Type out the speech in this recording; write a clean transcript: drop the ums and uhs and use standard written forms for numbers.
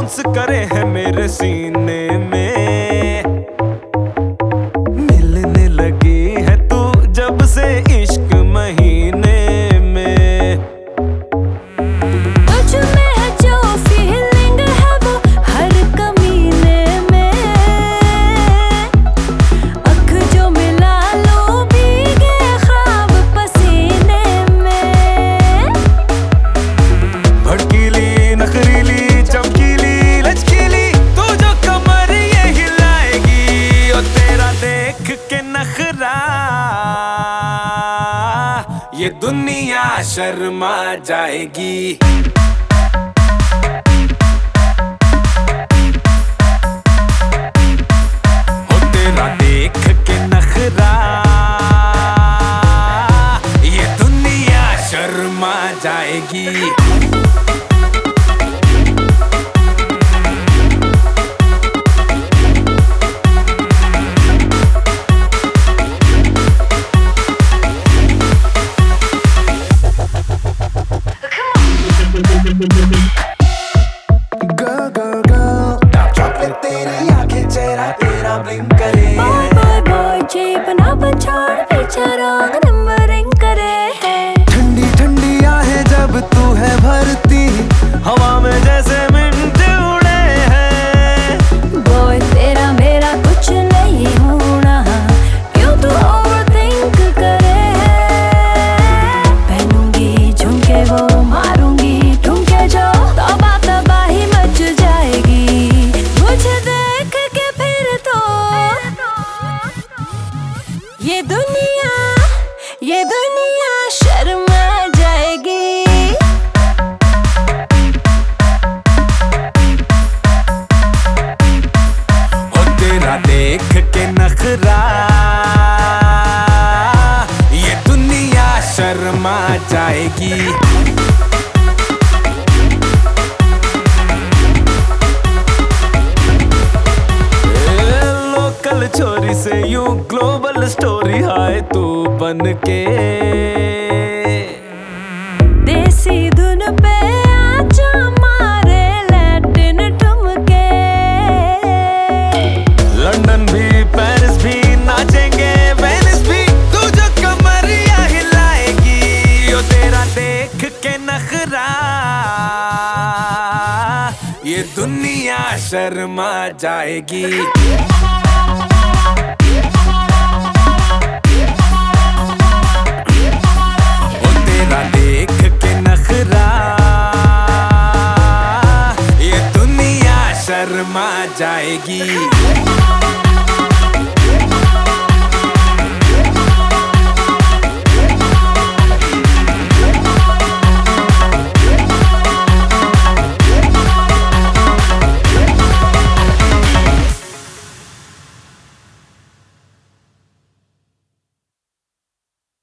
Bounce करे है मेरे सीने में। मिलने लगी है तू जब से इश्क महीने में। तुझ में है जो फीलिंग है वो हर कमीने में। अख जो मिला लो भीगे ख्वाब पसीने में। भड़कीली नखरीली चमकीली लचकीली तू जो कमर ये हिलाएगी। और तेरा देख के नखरा ये दुनिया शर्मा जाएगी। ओ तेरा देख के नखरा ये दुनिया शर्मा जाएगी। Girl, girl, girl, dark chocolate तेरी आंखें चेहरा तेरा ब्लिंक करे। Boy, boy, boy, जेब ना पछाड़ पीछे रंग नंबरिंग करे है। ठंडी ठंडी आहें जब तू है भरती हवा में जैसे मिंट उड़े हैं। Boy, तेरा मेरा कुछ नहीं होना क्यों तू ओवरथिंक करे है। पहनूंगी झुमके वो मारूंगी ठुमके जो तबाही मच जाएगी। मुझे देख के फिर तो ये दुनिया शर्मा जाएगी। ओ तेरा देख के नखरा ये दुनिया शर्मा जाएगी। लोकल छोरी से यूं ग्लोबल स्टोरी हाय तू बन के। देसी धुन पे आजा मारे लैटिन ठुमके। लंदन भी पेरिस भी नाचेंगे वेनिस भी तू जो कमरिया हिलाएगी। ओ तेरा देख के नखरा ये दुनिया शर्मा जाएगी। ओ तेरा देख के नखरा ये दुनिया शर्मा जाएगी।